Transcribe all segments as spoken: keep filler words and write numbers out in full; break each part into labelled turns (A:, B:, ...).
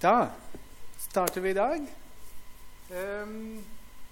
A: Da starter vi i dag. Um,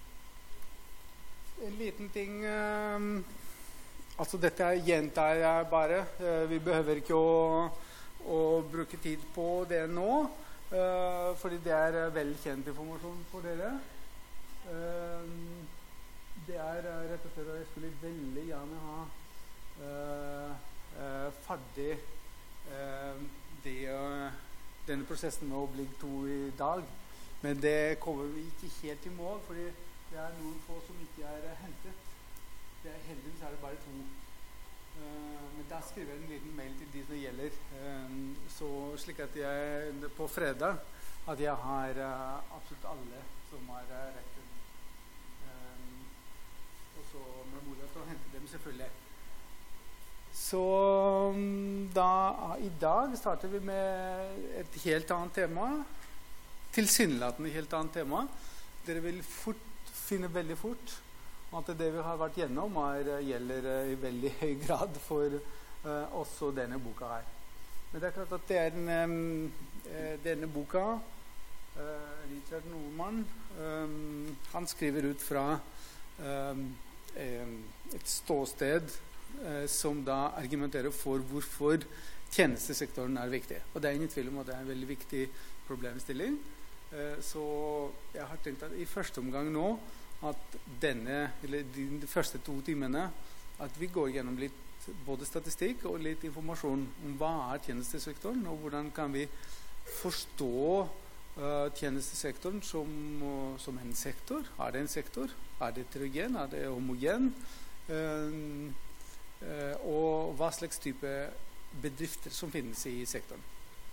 A: en liten ting um, altså dette gjentar jeg bare. Uh, vi behøver ikke å, å bruke tid på det nå, uh, fordi det er velkjent informasjon for dere. Um, det er uh, rett og slett at jeg skulle veldig gjerne ha uh, uh, ferdig uh, det, uh, denne prosessen med å bli to i dag. Men det kommer vi ikke helt i mål, fordi det er noen få som ikke er hentet. Det er, heldigvis er det bare to. Uh, men da skriver jeg en liten mail til de som gjelder. Um, så slik at jeg på fredag at jeg har uh, absolutt alle som har uh, rettet. Um, og så med mulighet til å hente dem selvfølgelig. Så da, i dag starter vi med et helt annet tema. Tilsynelatende helt annet tema. Dere vil fort, finne veldig fort at det vi har vært gjennom er, gjelder i veldig høy grad for uh, også denne boka her. Men det er klart at det er en, um, denne boka, uh, Richard Normann, um, han skriver ut fra um, et ståsted uh, som da argumenterer for hvorfor tjenestesektoren er viktig. Og det er ingen tvil om at det er en veldig viktig problemstilling. Så jeg har tenkt at i første omgang nå at denne, eller de første to timene at vi går gjennom litt både statistikk og litt informasjon om hva er tjenestesektoren og hvordan kan vi forstå uh, tjenestesektoren som, uh, som en sektor. Er det en sektor? Er det heterogen? Er det homogen? Uh, uh, og hva slags type bedrifter som finnes i sektoren.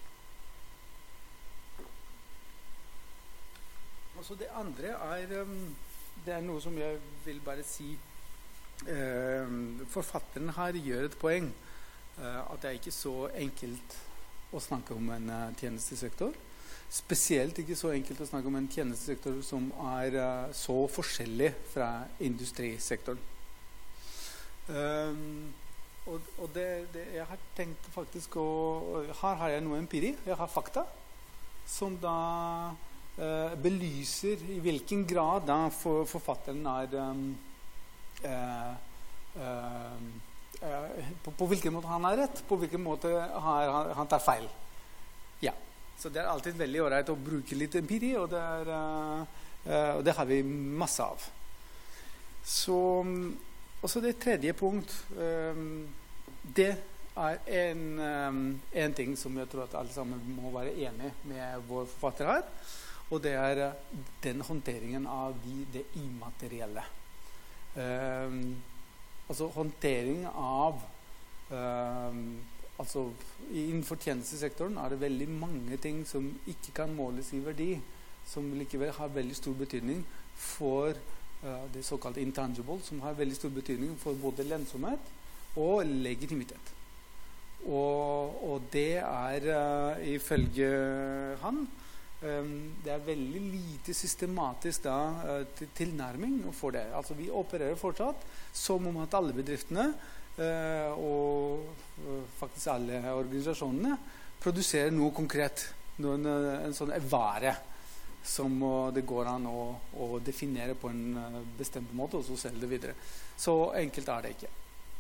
A: Altså det andre er, um, det er noe som jeg vil bare si, uh, forfatteren her gjør et poeng, uh, at det er ikke så enkelt å snakke om en uh, tjenestesektor. Spesielt ikke så enkelt å snakke om en tjenestesektor som er uh, så forskjellig fra industrisektoren. Um, og og det, det, jeg har tenkt faktisk å, her har jeg noe empiri, jeg har fakta, som da Uh, belyser i hvilken grad da for, forfatteren er um, uh, uh, uh, på, på hvilken måte han har rett, på hvilken måte har, han, han tar feil. Ja, så det er alltid veldig ålreit å bruke litt empiri, og det, er, uh, uh, og det har vi masse av. Så, og så det tredje punkt, um, det er en, um, en ting som jeg tror at alle sammen må være enige med vår forfatter her, og det er den håndteringen av de, det immaterielle. Um, altså håndtering av um, altså innenfor tjenestesektoren er det veldig mange ting som ikke kan måles i verdi, som likevel har veldig stor betydning for uh, det såkalte intangible, som har veldig stor betydning for både lønnsomhet og legitimitet. Og, og det er uh, ifølge han Um, det er veldig lite systematisk da, uh, til, tilnærming for det. Altså vi opererer fortsatt som om at alle bedriftene uh, og uh, faktisk alle organisasjonene produserer noe konkret, noen, uh, en sånn vare som uh, det går an å, å definere på en uh, bestemt måte og så selge det videre. Så enkelt er det ikke.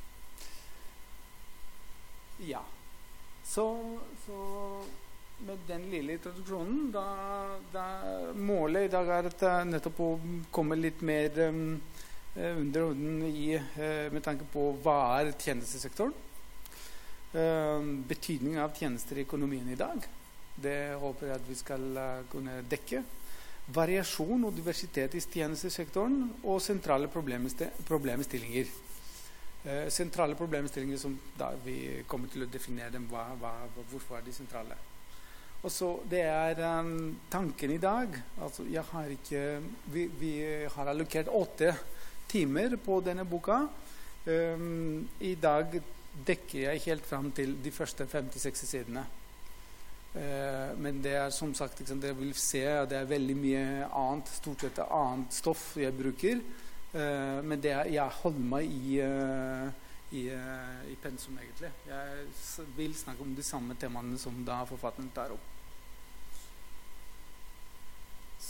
A: Ja. Så, så med den lille introduksjonen, da, da målet i dag er at nettopp å komme litt mer um, under huden i, uh, med tanke på hva er tjenestesektoren. Uh, betydningen av tjenester i økonomien i dag. Det håper jeg at vi skal uh, kunne dekke. Variasjon og diversitet i tjenestesektoren og sentrale problemstillinger. Uh, sentrale problemstillinger som da vi kommer til å definere dem, hva, hva, hvorfor er de sentrale. Og så det er um, tanken i dag, altså jeg har ikke, vi, vi har allokert åtte timer på denne boka. Um, I dag dekker jeg helt frem til de første femti-seksti sidene. Uh, men det er som sagt, liksom, dere vil se, det er veldig mye annet, stort sett annet stoff jeg bruker. Uh, men det er, jeg holder meg i... Uh, I, uh, i pensum egentlig. Jeg vil snakke om de samme temaene som da forfatteren tar opp.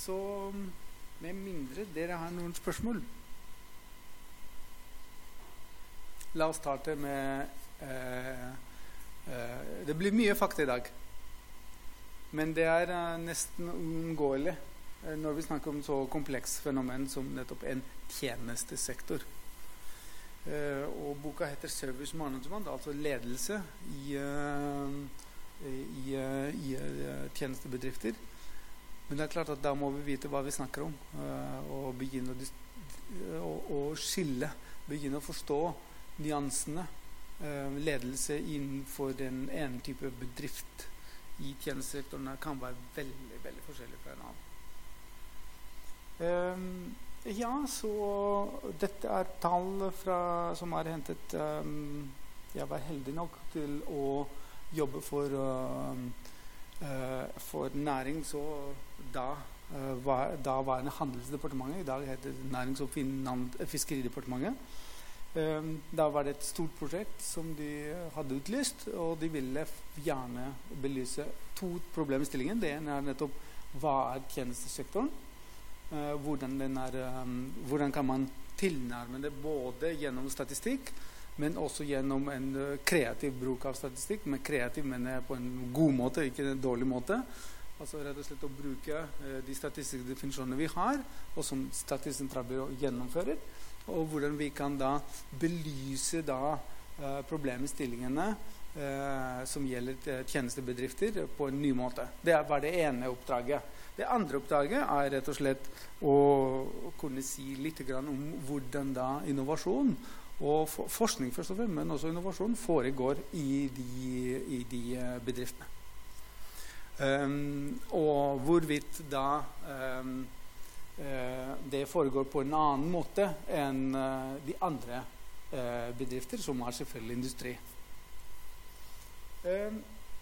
A: så med mindre dere har noen spørsmål. La oss starte med eh, eh, det blir mye fakta i dag. Men det er eh, nesten uunngåelig eh, når vi snakker om så kompleks fenomen som nettopp en tjenestesektor. Eh, og boka heter Service Management, altså ledelse i, eh, i, eh, i eh, tjenestebedrifter. Men det er klart at da må vi vite hva vi snakker om, uh, og begynne å, å, å skille, begynne å forstå nyansene, uh, ledelse innenfor den ene type bedrift i tjenestesektoren kan være veldig, veldig forskjellig fra en annen. Um, ja, så dette er tall fra, som er hentet, um, jeg var heldig nok til å jobbe for uh, Uh, for næring, så da, uh, var, da var det Handelsdepartementet, i dag heter det Nærings- og Finan- Fiskeridepartementet. Um, da var det et stort prosjekt som de hadde utlyst, og de ville gjerne belyse to problemstillinger. Det ene er nettopp hva er tjenestesektoren, uh, hvordan, den er, um, hvordan kan man tilnærme det både gjennom statistikk, men også gjennom en uh, kreativ bruk av statistikk. Men kreativ mener jeg på en god måte, ikke en dårlig måte. Altså rett og slett å bruke uh, de statistiske definisjonene vi har, og som Statistisk sentralbyrå gjennomfører, og hvordan vi kan da belyse da uh, problemstillingene uh, som gjelder tjenestebedrifter på en ny måte. Det var det ene oppdraget. Det andre oppdraget er rett og slett å kunne si litt grann om hvordan da innovasjon og for, forskning først og fremst, men også innovasjon foregår i de, i de bedriftene. Um, og hvorvidt da um, uh, det foregår på en annen måte enn uh, de andre uh, bedrifter, som er selvfølgelig industri. Um,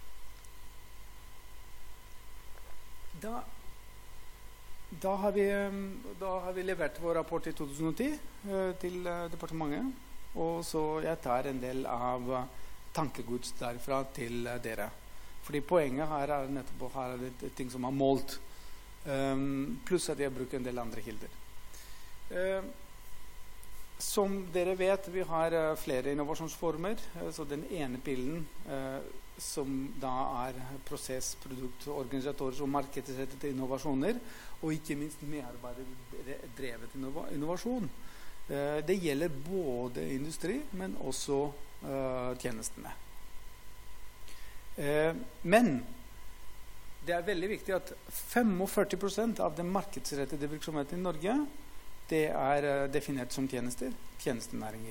A: da, da, har vi, um, da har vi levert vår rapport i to tusen og ti uh, til uh, departementet. Og så jeg tar en del av tankegods derfra til dere. Fordi poenget her er nettopp her er det ting som er målt. Um, pluss at jeg bruker en del andre kilder. Uh, som dere vet, vi har uh, flere innovasjonsformer. Uh, så den ene pillen, uh, som da er prosess, produkt, organisatorer og markedsrettede innovasjoner, og ikke minst medarbeiderdrevet innova- innovasjon. Uh, det gjelder både industri, men også uh, tjenestene. Uh, men det er veldig viktig at førtifem prosent av den markedsrettede virksomheten i Norge, det er uh, definert som tjenester, tjenestenæringer.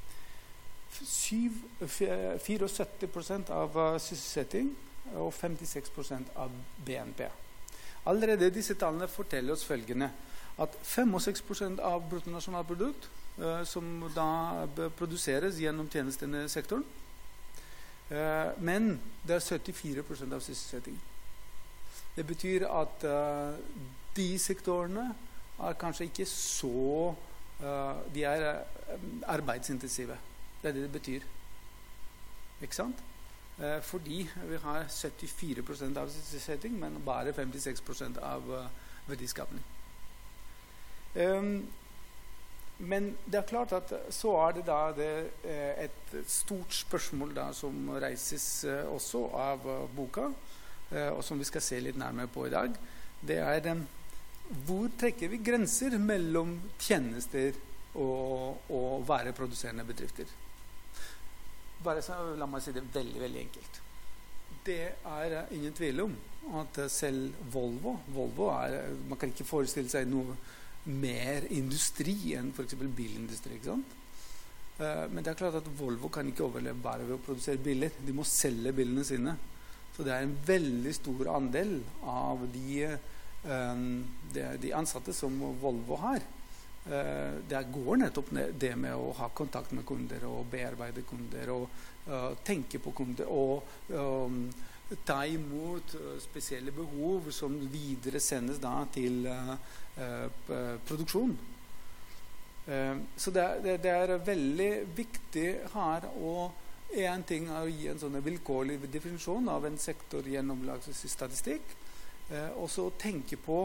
A: syttifire prosent av uh, sysselsetting og femtiseks prosent av B N P. Allerede disse tallene forteller oss følgende, at femtiseks prosent av bruttonasjonalprodukt uh, som da produseres gjennom tjenestesektoren, uh, men det er syttifire prosent av sysselsetting. Det betyr at uh, de sektorene er kanskje ikke så uh, de er uh, arbeidsintensive. Det er det det betyr. Ikke sant? Uh, fordi vi har syttifire prosent av sysselsetting, men bare femtiseks prosent av uh, verdiskapning. Um, men det er klart at så er det da det, eh, et stort spørsmål da, som reises eh, også av uh, boka, eh, og som vi skal se litt nærmere på i dag. Det er um, hvor trekker vi grenser mellom tjenester og, og vareproduserende bedrifter? Bare så, la meg si det veldig, veldig enkelt. Det er uh, ingen tvil om at uh, selv Volvo, Volvo er, man kan ikke forestille seg noe mer industri enn for eksempel bilindustri, ikke sant? Uh, men det er klart at Volvo kan ikke overleve bare ved å produsere biler. De må selge bilene sine. Så det er en veldig stor andel av de, um, de, de ansatte som Volvo har. Uh, det går nettopp det med å ha kontakt med kunder og bearbeide kunder og uh, tenke på kunder og um, ta imot uh, spesielle behov som videre sendes da til uh, uh, produksjon. Uh, så det, det, det er veldig viktig her, og en ting er å gi en sånn vilkårlig definisjon av en sektor gjennom statistikk, uh, og så tenke på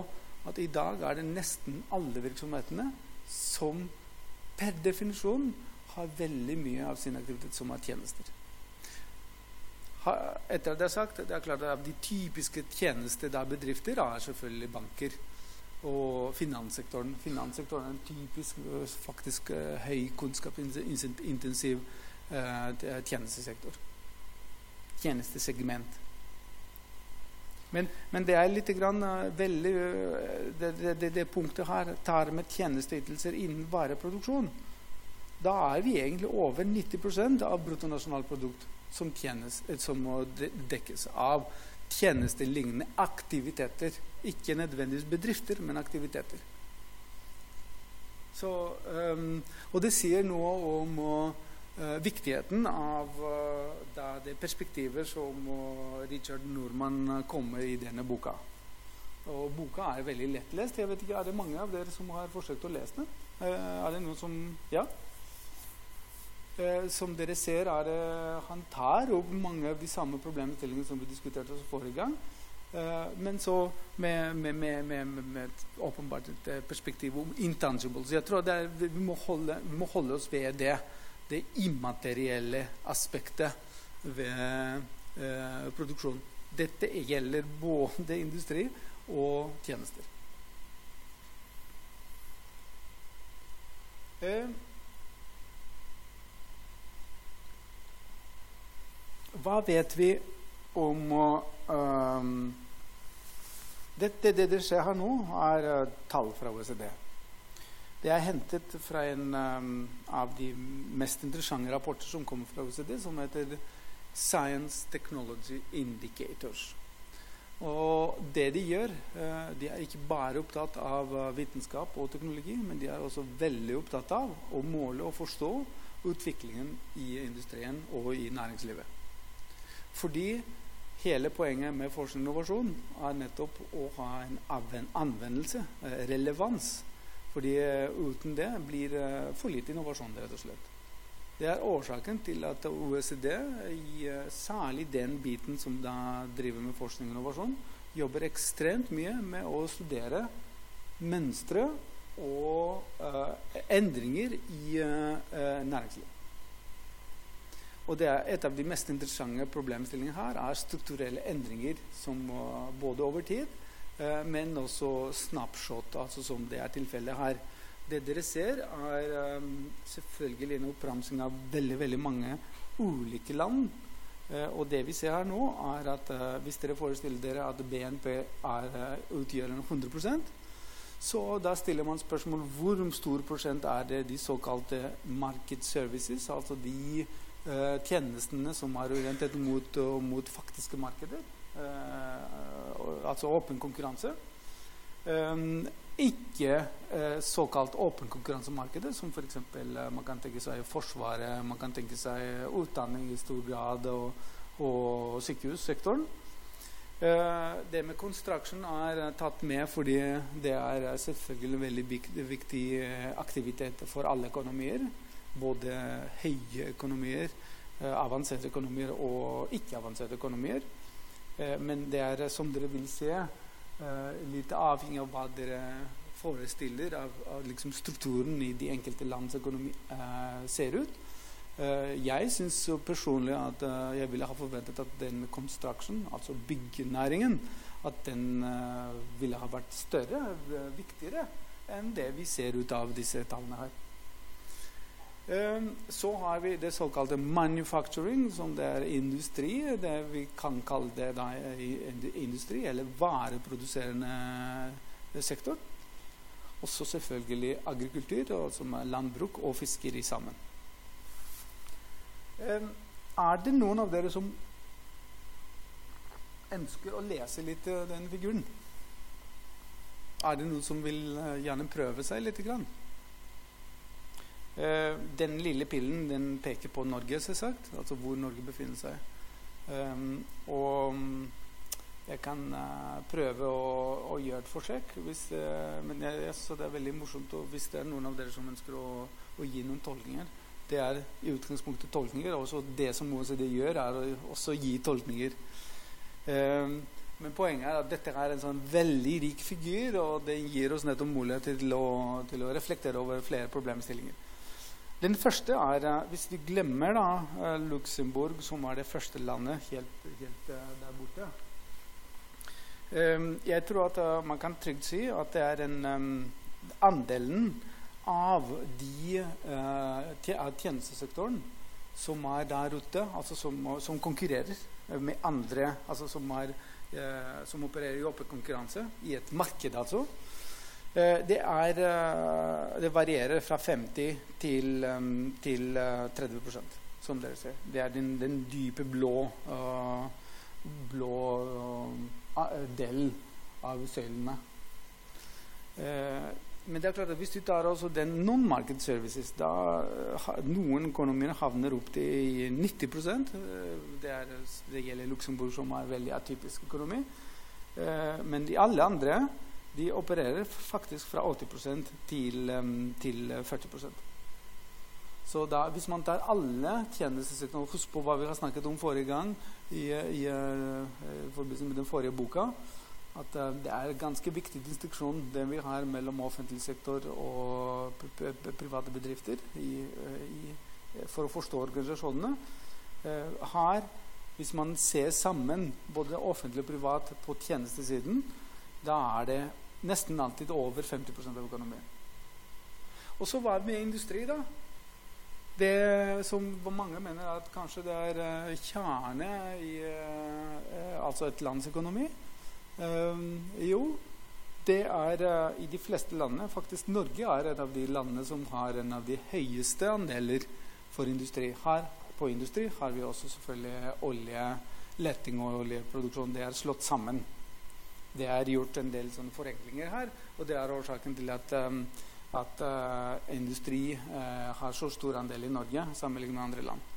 A: at i dag er det nesten alle virksomhetene som per definisjon har veldig mye av sin aktivitet som er tjenester. Ha, etter det sagt, det er klart at de typiske tjenester der bedrifter er selvfølgelig banker og finanssektoren. Finanssektoren er en typisk, faktisk uh, høy kunnskapsintensiv uh, tjenestesektor. Tjenestesegment. Men, men det er litt grann uh, veldig uh, det, det, det punktet her tar med tjenesteytelser innen vareproduksjon. Da er vi egentlig over nitti prosent av bruttonasjonalprodukt som, tjenes, som må dekkes av tjenestelignende aktiviteter. Ikke nødvendigvis bedrifter, men aktiviteter. Så, um, og det sier noe om uh, viktigheten av uh, det perspektivet som uh, Richard Norman kommer i denne boka. Og boka er veldig lettlest. Jeg vet ikke, er det mange av dere som har forsøkt å lese den? Uh, er det noen som... Ja? Uh, som dere ser, er det, han tar opp mange av de samme problemstillingene som vi diskuterte oss forrige gang. Uh, men så med, med, med, med, med et åpenbart et perspektiv om intangibles. Jeg tror det er, vi, må holde, vi må holde oss ved det, det immaterielle aspektet ved uh, produksjon. Dette gjelder både industri og tjenester. Uh, hva vet vi om um, Det, det, det det skjer her nå, er uh, tall fra O E C D. Det er hentet fra en um, av de mest interessante rapporter som kommer fra O E C D, som heter Science Technology Indicators. Og det de gjør, uh, de er ikke bare opptatt av uh, vitenskap og teknologi, men de er også veldig opptatt av å måle og forstå utviklingen i industrien og i næringslivet. Fordi hele poenget med forskning og innovasjon er nettopp å ha en anvendelse, relevans. Fordi uten det blir for lite innovasjon, rett og slett. Det er årsaken til at O E C D, i, særlig den biten som da driver med forskning og innovasjon, jobber ekstremt mye med å studere mønstre og uh, endringer i uh, næringslivet. Og det er et av de mest interessante problemstillingene her er strukturelle endringer som uh, både over tid, uh, men også snapshot, altså som det er tilfellet her. Det dere ser er um, selvfølgelig en oppramsing av veldig, veldig mange ulike land. Uh, og det vi ser her nå er at uh, hvis dere forestiller dere at B N P er, uh, utgjør hundre prosent, så da stiller man spørsmål hvor stor prosent er det de såkalte market services, altså de Uh, tjenestene som er orientert mot, uh, mot faktiske markeder, uh, altså åpen konkurranse. Um, ikke uh, såkalt åpen konkurransemarkedet, som for eksempel uh, man kan tenke seg forsvaret, man kan tenke seg utdanning i stor grad, og, og sykehussektoren. Uh, det med construction er uh, tatt med fordi det er uh, selvfølgelig en veldig viktig, viktig uh, aktivitet for alle økonomier. Både høye økonomier, eh, avanserte økonomier og ikke-avanserte økonomier. Eh, men det er, som dere vil se, eh, litt avhengig av hva dere forestiller av, av liksom strukturen i de enkelte lands økonomi eh, ser ut. Eh, jeg synes personlig at eh, jeg ville ha forventet at den construction, altså byggenæringen, at den eh, ville ha vært større, viktigere enn det vi ser ut av disse tallene her. Um, så har vi det såkalte manufacturing, som det er industri, det vi kan kalle det da, industri, eller vareproduserende sektor. Også selvfølgelig agrikultur, som er landbruk og fiskeri sammen. Um, er det noen av dere som ønsker å lese litt uh, den figuren? Er det noen som vil uh, gjerne prøve seg litt grann? Uh, den lille pillen, den peker på Norge, selvsagt, altså hvor Norge befinner seg. Um, og jeg kan uh, prøve å, å gjøre et forsøk, hvis, uh, men jeg, jeg synes det er veldig morsomt, og hvis det er noen av dere som ønsker å, å gi noen tolkninger, det er i utgangspunktet tolkninger, og også det som O E C D gjør er å også gi tolkninger. Um, Men poenget er at dette er en sånn veldig rik figur, og det gir oss nettopp mulighet til å, til å reflektere over flere problemstillinger. Den første er, hvis vi glemmer da, Luxembourg, som er det første landet helt, helt der borte. Jeg tror at man kan trygt si at det er en um, andelen av de uh, av tjenestesektoren som er der ute, altså som, som konkurrerer med andre, altså som, er, uh, som opererer i åpen konkurranse i et marked, altså. Uh, det, er, uh, det varierer fra femti til, um, til uh, tretti prosent, som dere ser. Det er den, den dype blå, uh, blå uh, del av søylene. Uh, Men det er klart at hvis du tar også den non-market services, da ha, noen økonomier havner opp til nitti prosent. Det, er, det gjelder Luxembourg, som er veldig atypisk økonomi. Eh, men de alle andre, de opererer faktisk fra åtti prosent til, um, til førti prosent. Så da, hvis man tar alle tjenestesektorer, husk på hva vi har snakket om forrige gang, i, i, i forbindelse med den forrige boka, at uh, det er en ganske viktig distinksjon det vi har mellom offentlig sektor og private bedrifter i, uh, i, for å forstå organisasjonene. Uh, her, hvis man ser sammen både offentlig og privat på tjenestesiden, da er det nesten alltid over femti prosent av økonomien. Og så var det med industri da. Det som mange mener at kanskje det er uh, kjerne i uh, altså et lands økonomi. Um, jo, det er uh, i de fleste landene, faktisk Norge er et av de landene som har en av de høyeste andeler for industri. Her på industri har vi også selvfølgelig olje, leting og oljeproduksjon. Det er slått sammen. Det er gjort en del sånne forenklinger her, og det er årsaken til at, um, at uh, industri uh, har så stor andel i Norge sammenlignet med andre land.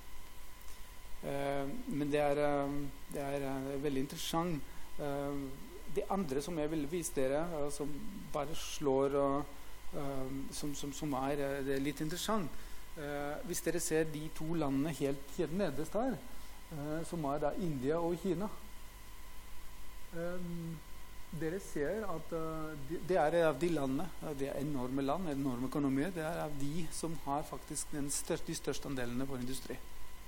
A: Uh, men det er, uh, det er uh, veldig interessant. Uh, det andre som jeg vil vise dere, uh, som bare slår uh, uh, som, som, som er, uh, det er litt interessant. Uh, hvis dere ser de to landene helt, helt nederst her, uh, som er da India og Kina. Um, dere ser at uh, de, det er av de landene, uh, det er enorme land, enorme økonomier, det er av de som har faktisk den største, de største andelene på industri.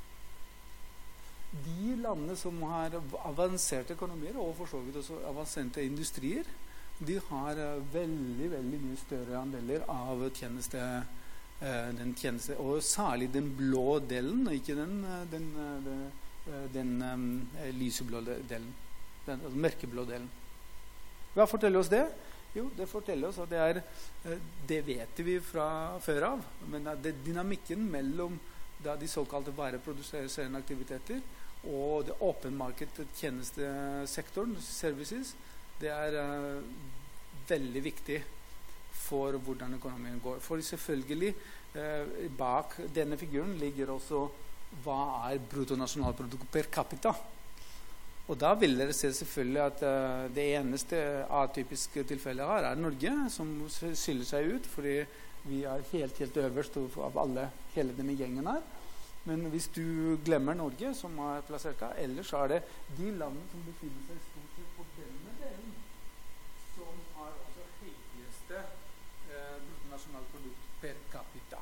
A: De landene som har avanserte økonomier og for så vidt også avanserte industrier, de har uh, veldig, veldig mye større andeler av tjeneste, uh, den tjeneste, og særlig den blå delen, ikke den, den, den, den um, lyseblå delen, den altså, mørkeblå delen. Hva forteller oss det? Jo, det forteller oss at det er, uh, det vet vi fra før av, men det er dynamikken mellom da de såkalte vareproduserende aktiviteter og det åpen marked tjenestesektoren, services, det er uh, veldig viktig for hvordan økonomien går. For selvfølgelig uh, bak denne figuren ligger også hva er bruttonasjonalprodukt per capita. Og da vil dere se selvfølgelig at uh, det eneste atypiske tilfellet her er Norge, som skiller seg ut, fordi vi er helt, helt øverst av alle, hele denne gjengen her. Men hvis du glemmer Norge, som er plassert her, ellers er det de landene som befinner seg stort sett på denne delen, som har også høyeste eh, bruttonasjonalprodukt per capita.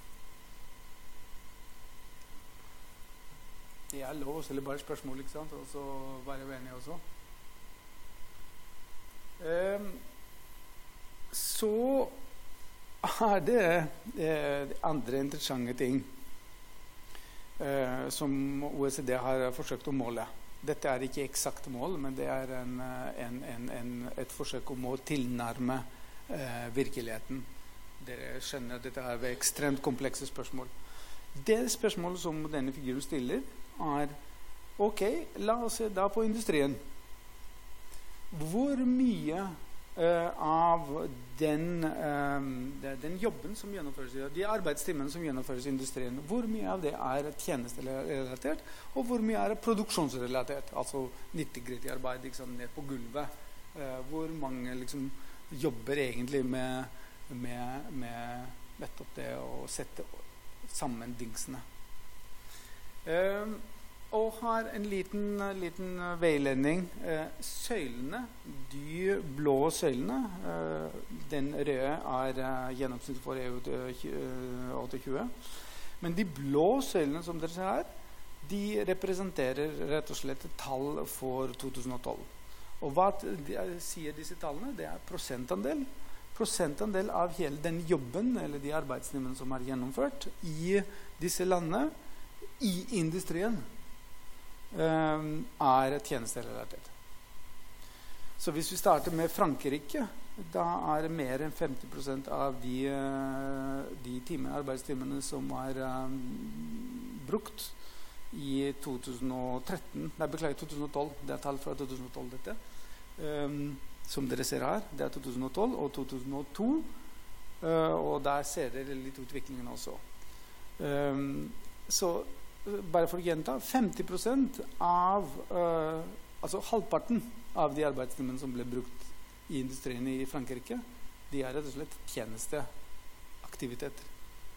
A: Det er lov å stille bare spørsmål, ikke sant? Og så være vennig også. Um, så er det eh, andre interessante ting. Uh, som O E C D har forsøkt å måle. Dette er ikke eksakt mål, men det er en, en, en, en, et forsøk om å tilnærme uh, virkeligheten. Dere skjønner at dette er ekstremt komplekse spørsmål. Det spørsmålet som denne figuren stiller er, ok, la oss se da på industrien. Hvor mye uh, av den, um, den jobben som gjennomføres, de arbeidstimene som gjennomføres i industrien, hvor mye av det er tjenesterelatert, og hvor mye er produksjonsrelatert, altså nitty-gritty arbeid, liksom, ned på gulvet. Uh, hvor mange liksom, jobber egentlig med, med, med nettopp det å sette sammen dingsene. Uh, og har en liten, liten veiledning. Eh, søylene, de blå søylene, eh, den røde er eh, gjennomsnitt for E U åtte tjue. Men de blå søylene som dere ser her, de representerer rett og slett tall for to tusen og tolv. Og hva de, sier disse tallene? Det er prosentandel. Prosentandel av hele den jobben, eller de arbeidstimene som er gjennomført i disse landene, i industrien, Um, er tjenesterelatert. Så hvis vi starter med Frankrike, da er det mer enn femti prosent av de, uh, de time, arbeidstimene som er um, brukt i to tusen og tretten, nei, beklager, to tusen og tolv, det er tall fra to tusen og tolv dette, um, som dere ser her, det er to tusen og tolv og to tusen og to, uh, og der ser dere litt utviklingen også. Um, så bare for å gjenta, femti prosent av, uh, altså halvparten av de arbeidstimene som ble brukt i industrien i Frankrike, de er rett og slett tjenesteaktiviteter.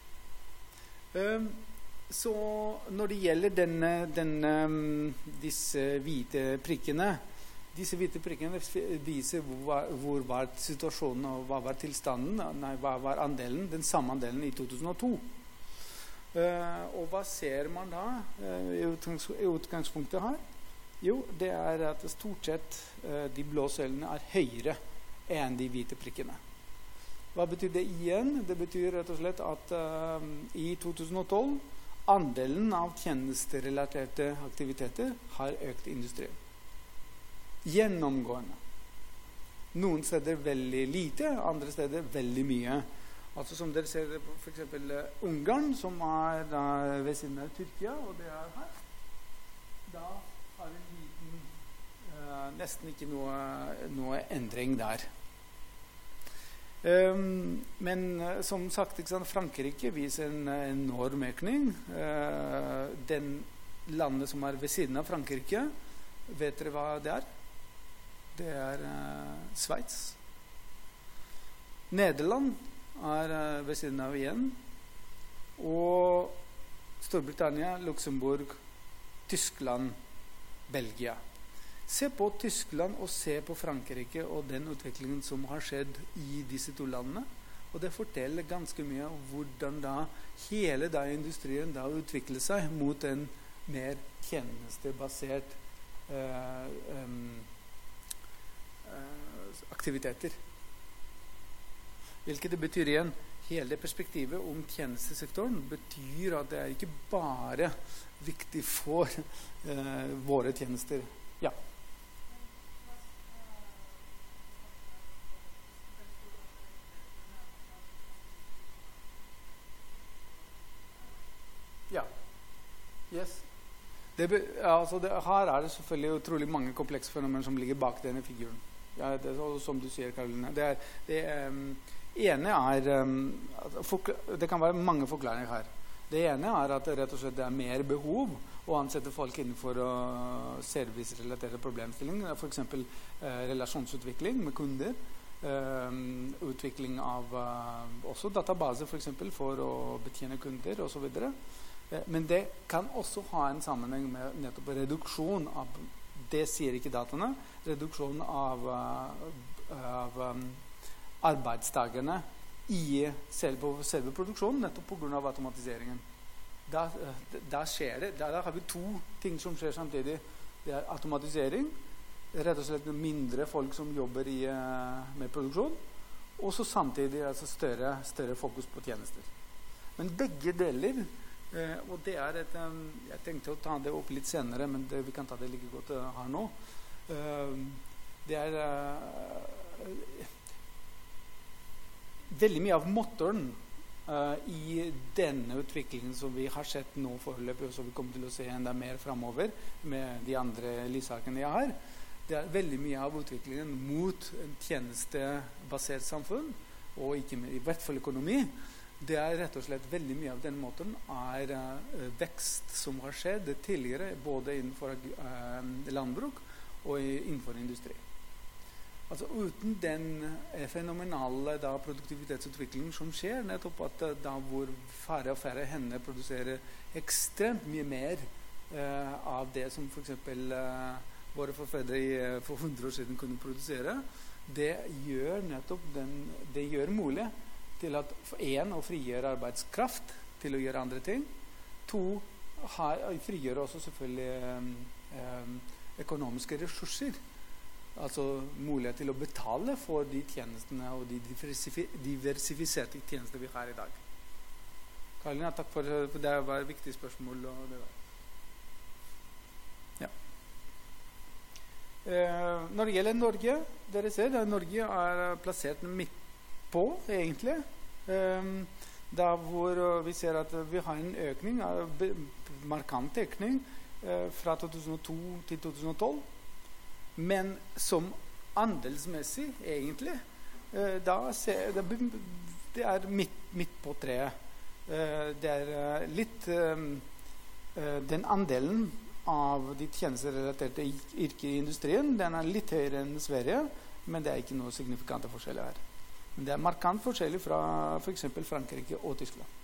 A: Um, så når det gjelder denne, denne, disse hvite prikkene, disse hvite prikkene viser hvor, hvor var situasjonen og hva var tilstanden, nei, hva var andelen, den samme andelen i to tusen og to. Uh, og hva ser man da uh, i, utgangs i utgangspunktet her? Jo, det er at stort sett uh, de blå søylene er høyere enn de hvite prikkene. Hva betyr det igjen? Det betyr rett og slett at uh, i to tusen og tolv andelen av tjenesterelaterte aktiviteter har økt i industrien. Gjennomgående. Noen steder veldig lite, andre steder veldig mye. Altså som dere ser for eksempel uh, Ungarn, som er da, ved siden av Tyrkia, og det er her. Da har vi en liten, uh, nesten ikke noe, noe endring der. Um, men uh, som sagt, ikke sant, Frankrike viser en uh, enorm økning. Uh, den landet som er ved siden av Frankrike, vet dere hva det er? Det er uh, Sveits. Nederland er uh, ved siden av igjen, og Storbritannia, Luxembourg, Tyskland, Belgia. Se på Tyskland og se på Frankrike og den utviklingen som har skjedd i disse to landene, og det forteller ganske mye om hvordan da hele da industrien da utvikler seg mot en mer tjenestebasert uh, um, uh, aktiviteter. Hvilket det betyr igjen, hele perspektivet om tjenestesektoren betyr at det er ikke bare viktig for uh, våre tjenester. Ja. Ja. Yes. Det be, altså det, her er det selvfølgelig utrolig mange komplekse fenomener som ligger bak denne figuren. Ja, det, som du sier, Karoline. Det er... Det er um, ene er um, det kan være mange forklaringer her. Det ene er at det rett og slett er mer behov å ansette folk innenfor uh, servicerelaterte problemstillinger, for eksempel uh, relasjonsutvikling med kunder, uh, utvikling av uh, også databaser for eksempel for å betjene kunder og så videre. Uh, men det kan også ha en sammenheng med nettopp reduksjon av, det sier ikke dataene, reduksjon av, uh, av um, arbeidsdagene i selve, selve produksjonen, nettopp på grunn av automatiseringen. Da, da skjer det, da, da har vi to ting som skjer samtidig. Det er automatisering, rett og slett mindre folk som jobber i, med produksjon, og så samtidig altså større, større fokus på tjenester. Men begge deler, eh, og det er et, um, jeg tenkte å ta det opp litt senere, men det, vi kan ta det like godt uh, her nå. Uh, det er... Uh, veldig mye av motoren uh, i denne utviklingen som vi har sett nå foreløpig, og som vi kommer til å se enda mer fremover med de andre lysakene jeg har, det er veldig mye av utviklingen mot en tjenestebasert samfunn, og ikke med, i hvert fall økonomi. Det er rett og slett veldig mye av den måten er uh, vekst som har skjedd tidligere, både innenfor uh, landbruk og innenfor industri. Altså uten den fenomenale da, produktivitetsutviklingen som skjer, nettopp at da hvor færre og færre hender produserer ekstremt mye mer eh, av det som for eksempel eh, våre forfedre i, for hundre år siden kunne produsere, det gjør nettopp den, det gjør mulig til at for en å frigjøre arbeidskraft til å gjøre andre ting. To, har, frigjør også selvfølgelig eh, eh, økonomiske ressurser. Altså mulighet til å betale for de tjenestene og de diversifiserte tjenester vi har i dag. Karolina, takk for, for det var et viktig spørsmål. Og det var. Ja. Eh, når det gjelder Norge, dere ser at Norge er plassert midt på, egentlig. Eh, der hvor vi ser at vi har en økning, markant økning, eh, fra to tusen og to til to tusen og tolv. Men som andelsmessig, egentlig, eh, da ser, det, det er midt, midt på treet. Det er litt den andelen av de tjenesterelaterte yrker i industrien, den er litt høyere enn Sverige, men det er ikke noe signifikante forskjeller her. Men det er markant forskjellig fra for eksempel Frankrike og Tyskland.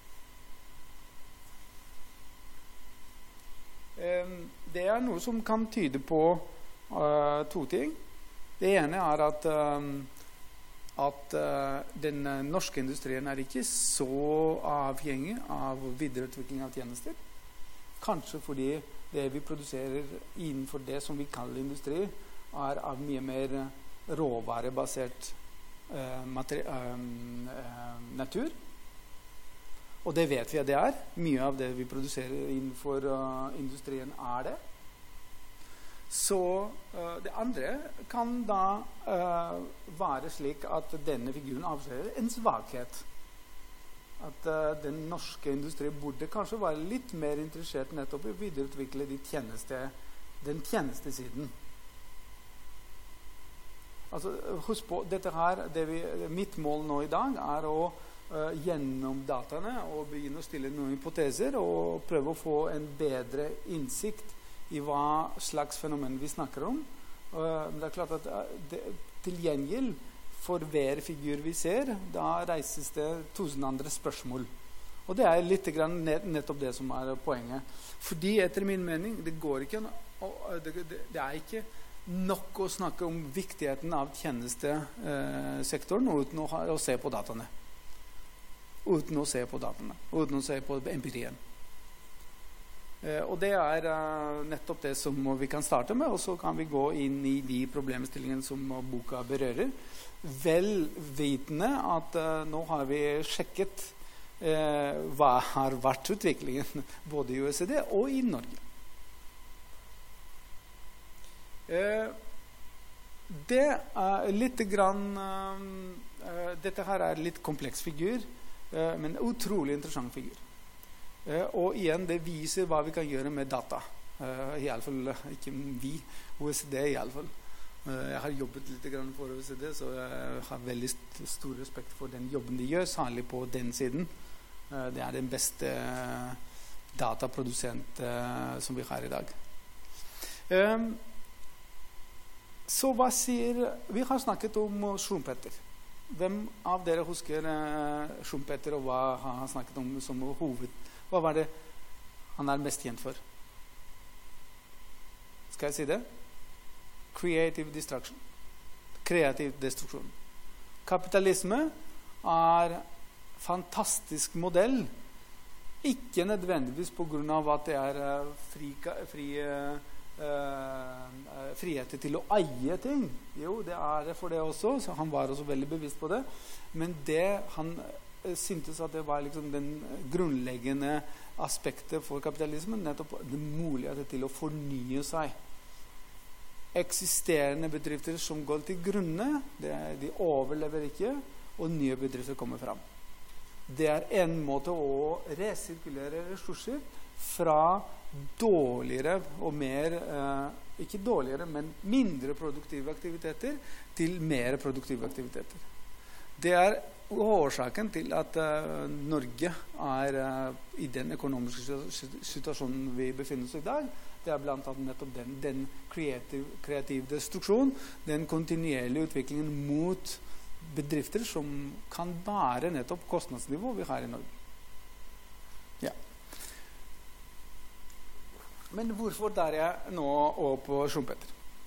A: Det er noe som kan tyde på uh, to ting. Det ene er at um, at uh, den uh, norske industrien er ikke så avhengig av videreutvikling av tjenester. Kanskje fordi det vi produserer innenfor det som vi kaller industri, er av mye mer råvarebasert uh, materi- um, uh, natur. Og det vet vi at det er. Mye av det vi produserer innenfor uh, industrien er det. Så uh, det andre kan da uh, være slik at denne figuren avslører en svakhet. At uh, den norske industri burde kanskje være litt mer interessert nettopp i å videreutvikle de tjeneste, den tjenestesiden. Altså, husk på, dette her, det vi, mitt mål nå i dag er å uh, gjennom dataene og begynne å stille noen hypoteser og prøve å få en bedre innsikt i hva slags fenomen vi snakker om. Uh, det er klart at uh, det, til gjengjeld for hver figur vi ser, da reises det tusen andre spørsmål. Og det er litt grann net, nettopp det som er poenget. Fordi etter min mening, det går ikke uh, det, det, det er ikke nok å snakke om viktigheten av tjenestesektoren uh, uten å, ha, å se på dataene. Uten å se på dataene. Uten å se på empirien. Uh, og det er uh, nettopp det som vi kan starte med, og så kan vi gå inn i de problemstillingene som uh, boka berører. Vel vitende at uh, nå har vi sjekket uh, hva har vært utviklingen både i O E C D og i Norge. Uh, det er litt grann uh, uh, dette her er litt kompleks figur, uh, men utrolig interessant figur. Uh, og igjen, det viser hva vi kan gjøre med data. Uh, i alle fall, ikke vi, O E C D i alle fall. Uh, jeg har jobbet litt grann for O E C D, så jeg har veldig st stor respekt for den jobben de gjør, særlig på den siden. Uh, det er den beste uh, dataprodusent uh, som vi har i dag. Um, så hva sier... Vi har snakket om Schumpeter. Hvem av dere husker uh, Schumpeter, og hva har han snakket om som hoved? Hva var det han er mest kjent for? Skal jeg si det? Creative destruction. Kreativ destruksjon. Kapitalisme er fantastisk modell. Ikke nødvendigvis på grunn av at det er uh, fri, fri, uh, uh, frihet til å eie ting. Jo, det er det for det også, så han var også veldig bevisst på det. Men det han syntes at det var liksom den grunnleggende aspektet for kapitalismen, nettopp den muligheten til å fornye seg. Eksisterende bedrifter som går til grunne, det, de overlever ikke, og nye bedrifter kommer fram. Det er en måte å resirkulere ressurser fra dårligere og mer, eh, ikke dårligere, men mindre produktive aktiviteter til mer produktive aktiviteter. Det er årsaken til at uh, Norge er uh, i den økonomiske situasjonen vi befinner oss i dag. Det er blant annet nettopp den, den kreativ, kreativ destruksjon, den kontinuerlige utviklingen mot bedrifter som kan bære nettopp kostnadsnivå vi har i Norge. Ja. Men hvorfor der jeg nå over på Schumpeter?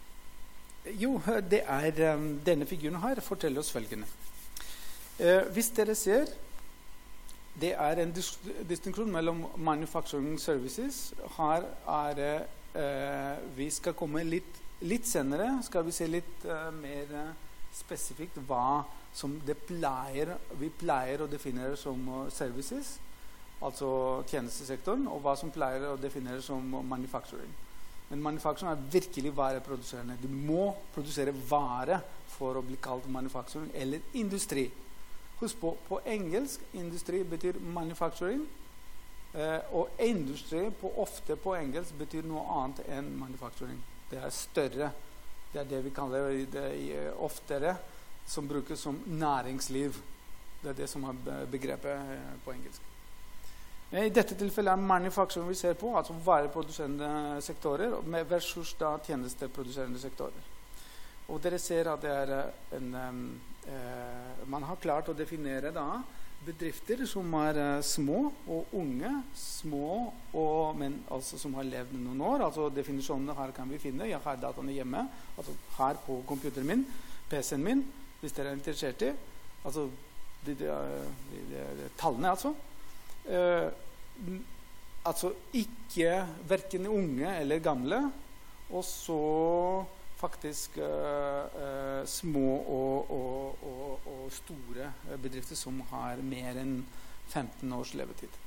A: Jo, det er um, denne figuren her forteller oss følgende. Uh, hvis dere ser, det er en dis distinksjon mellom manufacturing services. Her er det, uh, vi skal komme litt, litt senere, skal vi se litt uh, mer uh, spesifikt hva som det pleier, vi pleier å definere som uh, services, altså tjenestesektoren, og hva som pleier å definere som manufacturing. Men manufacturing er virkelig vareproduserende. Du må produsere vare for å bli kalt manufacturing eller industri. Husk på, på engelsk, industri betyr manufacturing, eh, og industri på, ofte på engelsk betyr noe annet enn manufacturing. Det er større. Det er det vi kaller det oftere, som brukes som næringsliv. Det er det som er begrepet på engelsk. I dette tilfellet er manufacturing vi ser på, altså vareproduserende sektorer versus da tjenesteproduserende sektorer. Og dere ser at det er en, um, eh, man har klart å definere da bedrifter som er uh, små og unge, små, og, men altså som har levd noen år. Altså definisjonene her kan vi finne. Jeg har dataene hjemme, altså her på computeren min, P C-en min, hvis dere er interessert i. Altså de, de, de, de, de tallene altså. Uh, altså ikke hverken unge eller gamle, og så faktisk uh, uh, små og, og, og, og store bedrifter som har mer enn femten års levetid.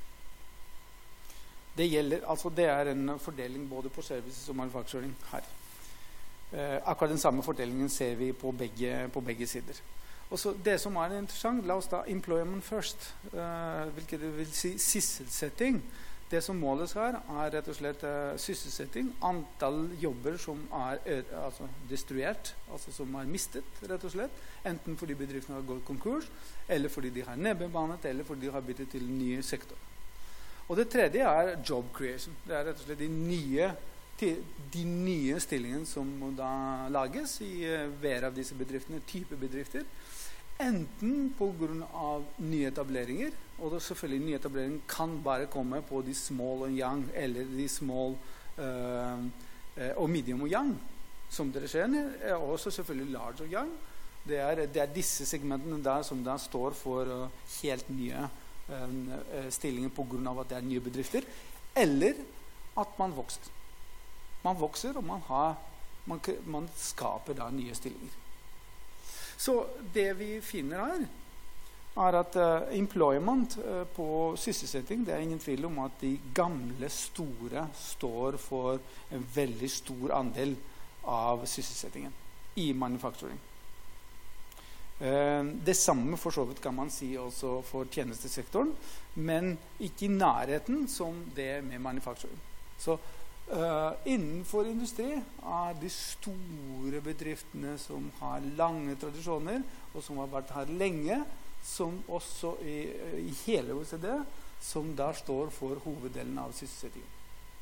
A: Det gjelder, altså det er en fordeling både på services og manufacturing her. Uh, akkurat den samme fordelingen ser vi på begge, på begge sider. Og så det som er interessant, la oss da employment first, uh, hvilket det vil si sysselsetting. Det som måles her er rett og slett uh, sysselsetting, antall jobber som er uh, altså destruert, altså som er mistet rett og slett, enten fordi bedriftene har gått konkurs, eller fordi de har nedbemannet, eller fordi de har byttet til nye sektor. Og det tredje er job creation. Det er rett og slett de nye, de nye stillingene som da lages i uh, hver av disse bedriftene, type bedrifter, enten på grunn av nyetableringer, og da selvfølgelig nyetablering kan bare komme på de small og young, eller de small uh, uh, og medium og young, som dere ser, er også selvfølgelig large og young. Det er, det er disse segmentene der som da står for uh, helt nye uh, stillinger på grunn av at det er nye bedrifter, eller at man vokser. Man vokser, og man, har, man, man skaper da nye stillinger. Så det vi finner her, er at uh, employment uh, på sysselsetting, det er ingen tvil om at de gamle store står for en veldig stor andel av sysselsettingen i manufacturing. Uh, det samme for så vidt kan man si også for tjenestesektoren, men ikke i nærheten som det med manufacturing. Så Uh, innenfor industri er de store bedriftene som har lange tradisjoner og som har vært her lenge, som også i, i hele O E C D, som da står for hoveddelen av sysselsettingen.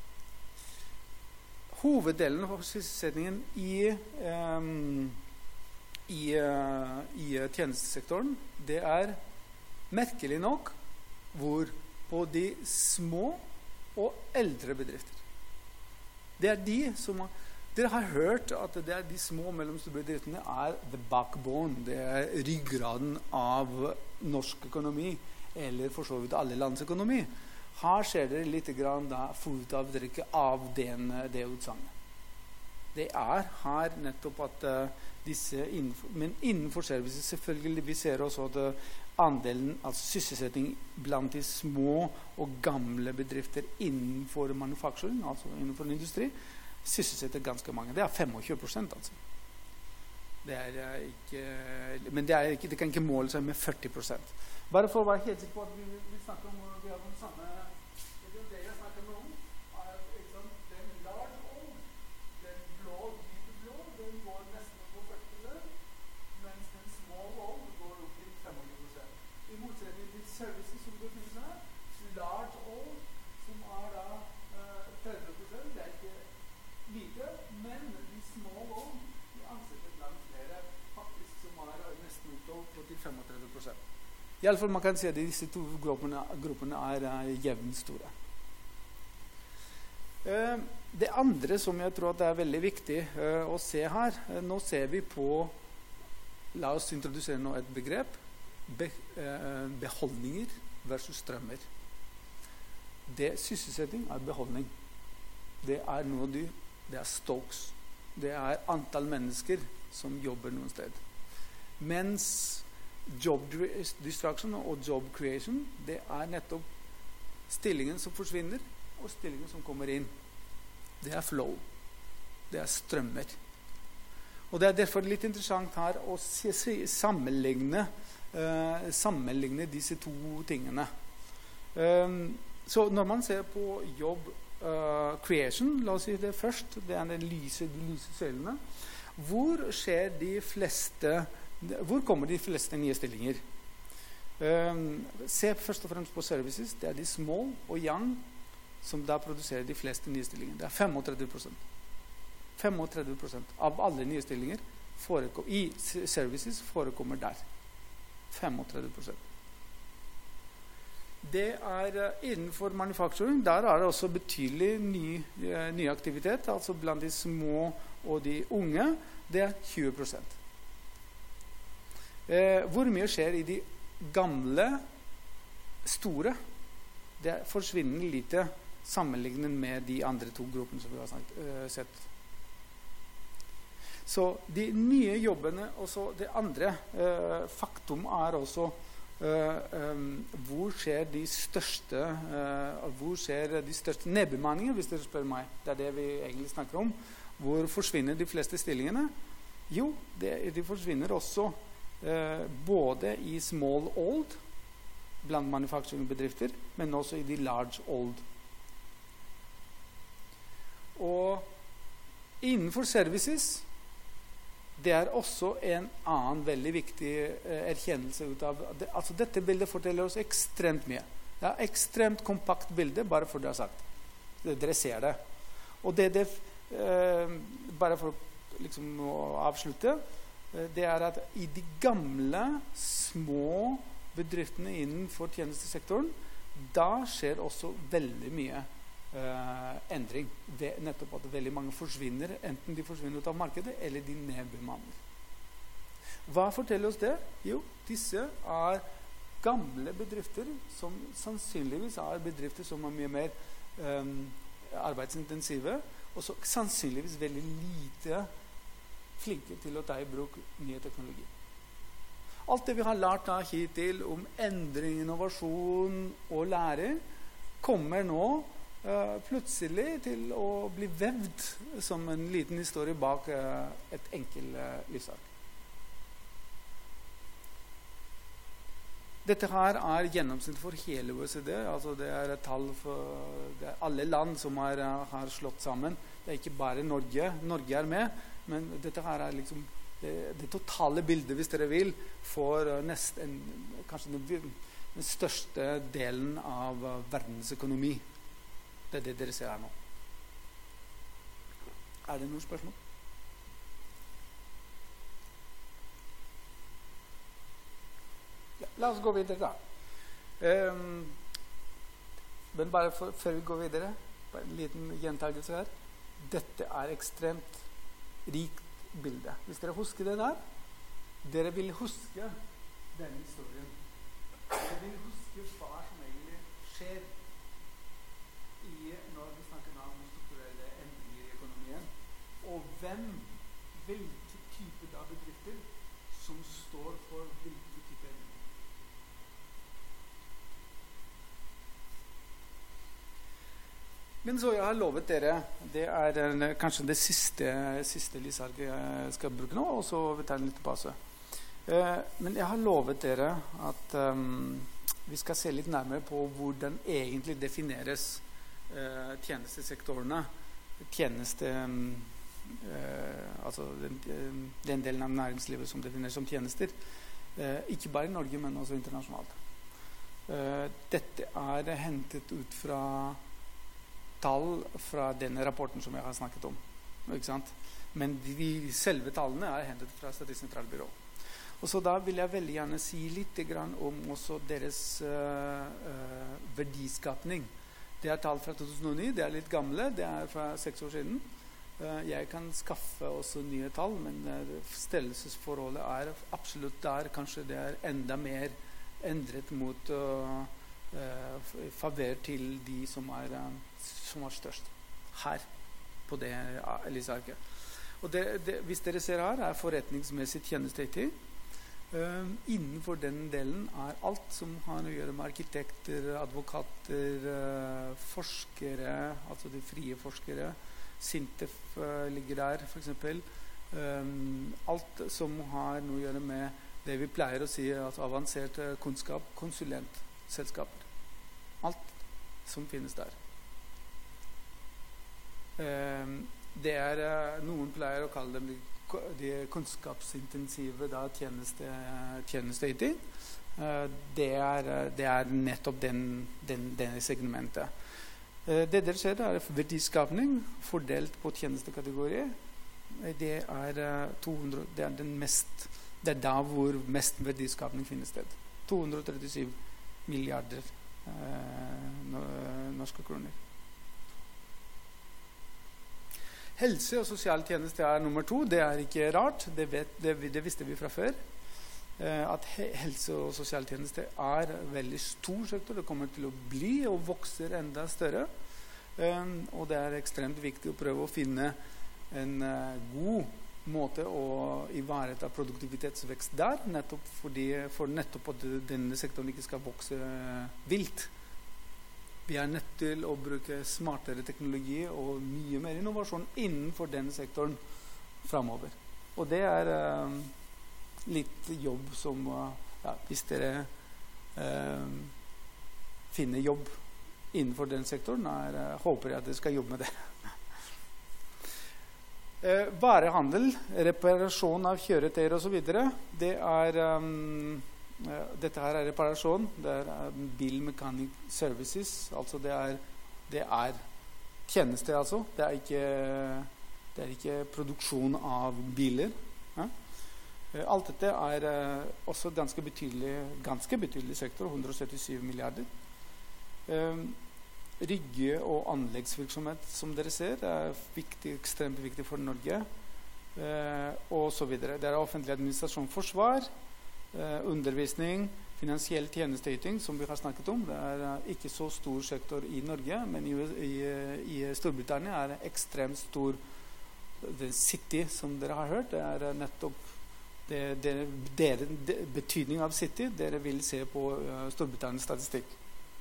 A: Hoveddelen av sysselsettingen i, um, i, uh, i tjenestesektoren, det er merkelig nok hvor på de små og eldre bedrifter. Det er de som har, dere har hørt at det er de små og mellomstore bedriftene er the backbone, det er ryggraden av norsk økonomi, eller for så vidt alle lands økonomi. Her ser dere litt grann da fotavtrykket av den, det utsagnet. Det er her nettopp at uh, disse, innenfor, men innenfor services selvfølgelig, vi ser også at uh, andelen, altså sysselsetting blant de små og gamle bedrifter innenfor manufacturing, altså innenfor industri, sysselsetter ganske mange. Det er tjuefem prosent altså. Det er ikke, men det, er ikke, det kan ikke måle seg med førti prosent. Bare for å være helt sikker på at vi, vi snakker om, vi har den samme, det jeg snakker om, er liksom, den large old, den blå, dype blå, den går nesten på førti prosent, mens den small old går opp til tjuefem prosent. I motsetning til services som går til her, large old, som er da uh, tretti prosent, det er ikke lite, men de small old, de ansetter blant flere faktisk som er nesten opp til tretti-femogtredve prosent. I alle fall man kan si at disse to gruppene, gruppene er uh, jevnt store. Eh, det andre som jeg tror at det er veldig viktig eh, å se her, eh, nå ser vi på, la oss introdusere nå et begrep, be, eh, beholdninger versus strømmer. Det sysselsetting er beholdning. Det er noe du, det er stokes. Det er antall mennesker som jobber noen sted. Mens job destruction og job creation, det er nettopp stillingen som forsvinner, og stillingen som kommer inn. Det er flow. Det er strømmer. Og det er derfor litt interessant her å se, se, sammenligne, uh, sammenligne disse to tingene. Um, så når man ser på jobb uh, creation, la oss si det først, det er den lyse, de lyse cellene. Hvor skjer de fleste, hvor kommer de fleste nye stillinger? Um, se først og fremst på services. Det er de small og young som da produserer de fleste nye stillinger. Det er femogtredve prosent. femogtredve prosent av alle nye stillinger i services forekommer der. femogtredve prosent. Det er uh, innenfor manufacturing, der er det også betydelig ny, uh, ny aktivitet, altså blant de små og de unge, det er tjue prosent. Uh, hvor mye skjer i de gamle, store? Det er forsvinnende lite sammenlignet med de andre to gruppene som vi har snakket, uh, sett. Så de nye jobbene, også det andre uh, faktum er også uh, um, hvor skjer de største uh, hvor skjer de største nedbemanninger, hvis dere spør meg. Det er det vi egentlig snakker om. Hvor forsvinner de fleste stillingene? Jo, det, de forsvinner også uh, både i small old blant manufacturing-bedrifter, men også i de large old. Og innenfor services, det er også en annen veldig viktig eh, erkjennelse ut av det, altså dette bildet forteller oss ekstremt mye. Det er ekstremt kompakt bilde, bare for det er sagt. Dere ser det. Og det, det eh, bare for liksom, å avslutte, eh, det er at i de gamle, små bedriftene innenfor tjenestesektoren, da skjer også veldig mye Uh, endring. Det, nettopp at veldig mange forsvinner, enten de forsvinner ut av markedet, eller de nedbemanner. Hva forteller oss det? Jo, disse er gamle bedrifter som sannsynligvis er bedrifter som er mye mer um, arbeidsintensive, og så sannsynligvis veldig lite flinke til å ta i bruk nye teknologi. Alt det vi har lært da hittil om endring, innovasjon og læring, kommer nå Uh, plutselig til å bli vevd som en liten historie bak uh, et enkelt uh, lysark. Dette her er gjennomsnitt for hele O E C D, altså det er et tall for det er alle land som er, uh, har slått sammen. Det er ikke bare Norge. Norge er med, men dette her er liksom det, det totale bildet, hvis dere vil, for uh, nest en, kanskje den, den største delen av uh, verdens økonomi. Det er det dere ser her nå. Er det noen spørsmål? Ja, la oss gå videre da. Um, men bare for, før vi går videre, bare en liten gjentagelse her. Dette er ekstremt rikt bilde. Hvis dere husker det der, dere vil huske denne historien. Dere vil huske hva som egentlig skjer i, når vi snakker om strukturelle endringer i økonomien, og hvem, hvilke typer av bedrifter som står for hvilke typer endringer. Men så jeg har lovet dere, det er en, kanskje det siste, siste lysarket jeg skal bruke nå, og så vil jeg ta en liten pause. Uh, men jeg har lovet dere at um, vi skal se litt nærmere på hvordan egentlig defineres Uh, tjenestesektorene, tjeneste, um, uh, altså den, uh, den delen av næringslivet som defineres som tjenester, uh, ikke bare i Norge, men også internasjonalt. Uh, dette er hentet ut fra tall fra denne rapporten som jeg har snakket om, ikke sant? Men de selve tallene er hentet fra Statistisk sentralbyrå. Og så da vil jeg veldig gjerne si litt grann om også deres uh, uh, verdiskapning. Det er tall fra to tusen og ni, det er litt gamle, det er fra seks år siden. Uh, jeg kan skaffe også nye tall, men uh, størrelsesforholdet er absolutt der. Kanskje det er enda mer endret mot uh, uh, favør til de som er, uh, som er størst. Her, på det uh, Elisa-arket. Og det, det, hvis dere ser her, er forretningsmessig tjeneste-I T. Um, innenfor den delen er alt som har å gjøre med arkitekter, advokater, uh, forskere, altså de frie forskere. Sintef uh, ligger der, for eksempel. Um, alt som har noe å gjøre med det vi pleier å si, altså avansert uh, kunnskap, konsulentselskaper. Alt som finnes der. Um, det er, uh, noen pleier å kalle dem de kunnskapsintensive da, tjeneste, tjeneste-I T. Uh, det, er, det er nettopp den, den, den segmentet. Uh, det dere ser er verdiskapning fordelt på tjenestekategorier. Uh, det, er, uh, to hundre, det er den mest, det er da hvor mest verdiskapning finner sted. to hundre og trettisju milliarder uh, norske kroner. Helse og sosialtjeneste er nummer to. Det er ikke rart. Det, vet, det, det visste vi fra før. Eh, at he, helse og sosialtjeneste er veldig stor sektor. Det kommer til å bli og vokser enda større. Eh, og det er ekstremt viktig å prøve å finne en uh, god måte å ivareta produktivitetsvekst der, nettopp fordi, for nettopp at denne sektoren ikke skal vokse uh, vilt. Vi er nødt til å bruke smartere teknologi og mye mer innovasjon innenfor denne sektoren fremover. Og det er uh, litt jobb som, uh, ja, hvis dere uh, finner jobb innenfor den sektoren, er, uh, håper jeg at dere skal jobbe med det. uh, varehandel, reparasjon av kjøretøyer og så videre, det er... Um, Uh, dette her er reparasjon, det er uh, bilmechanic services, altså det er, det er tjeneste altså, det er ikke, det er ikke produksjon av biler. Ja? Uh, alt dette er uh, også ganske betydelig, ganske betydelig sektor, hundre og syttisju milliarder. Uh, Rygge- og anleggsvirksomhet, som dere ser, er viktig, ekstremt viktig for Norge, uh, og så videre. Det er offentlig administrasjon, forsvar, Uh, undervisning, finansiell tjenesteyting, som vi har snakket om. Det er uh, ikke så stor sektor i Norge, men i, i, i Storbritannia er det ekstremt stor. Det City, som dere har hørt, det er uh, nettopp det, det, det, det, betydning av City dere vil se på uh, Storbritannias statistikk.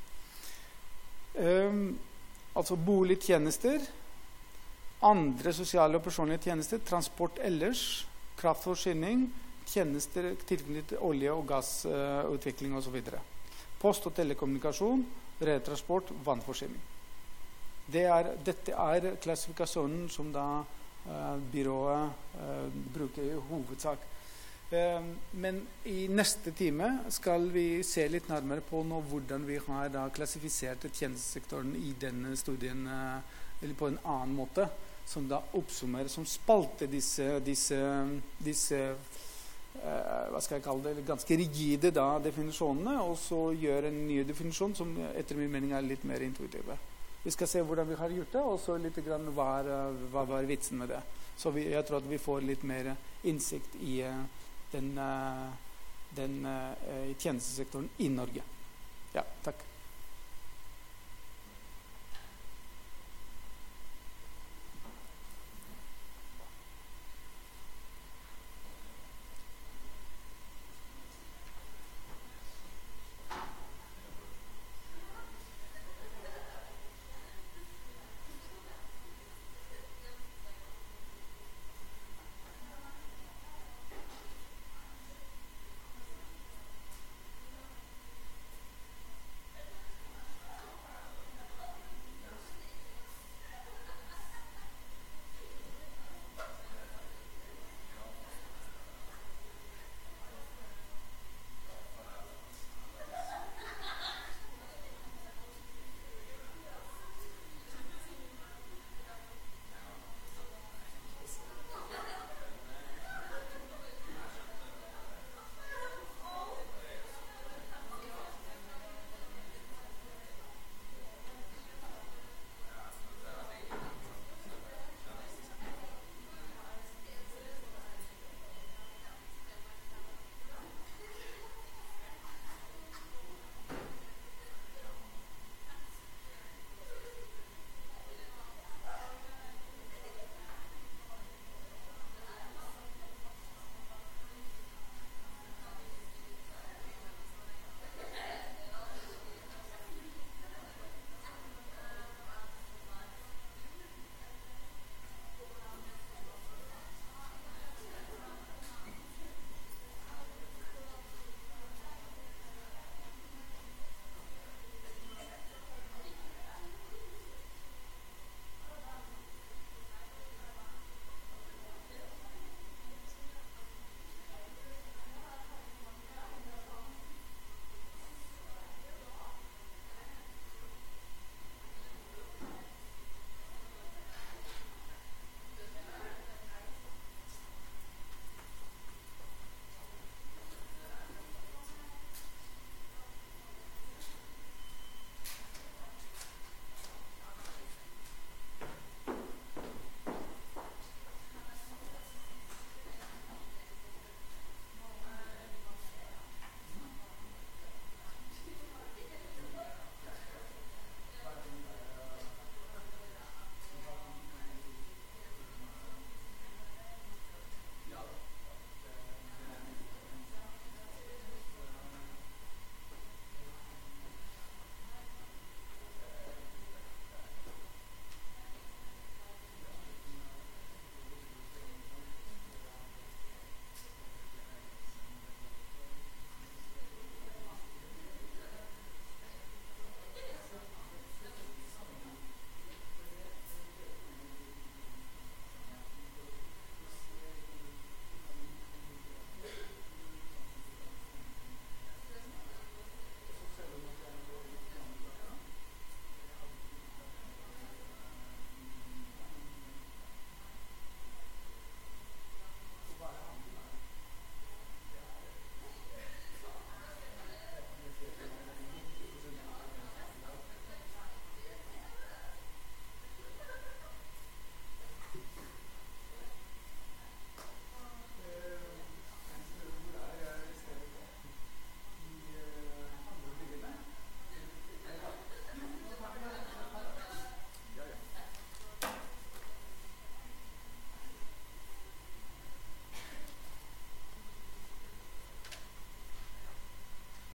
A: Um, altså boligtjenester, andre sosiale og personlige tjenester, transport ellers, kraftforsyning, tjenester tilknyttet olje- og gassutvikling uh, og så videre. Post- og telekommunikasjon, retransport, vannforsyning. Det er, dette er klassifikasjonen som da uh, byrået uh, bruker i hovedsak. Uh, men i neste time skal vi se litt nærmere på nå, hvordan vi har da klassifisert tjenestesektoren i denne studien, uh, eller på en annen måte, som da oppsummerer, som spalter disse, disse, disse Uh, hva skal jeg kalle det, ganske rigide da, definisjonene, og så gjør en ny definisjon som etter min mening er litt mer intuitive. Vi skal se hvordan vi har gjort det, og så litt grann hva, hva var vitsen med det. Så vi, jeg tror at vi får litt mer innsikt i uh, den, uh, den uh, tjenestesektoren i Norge. Ja, takk.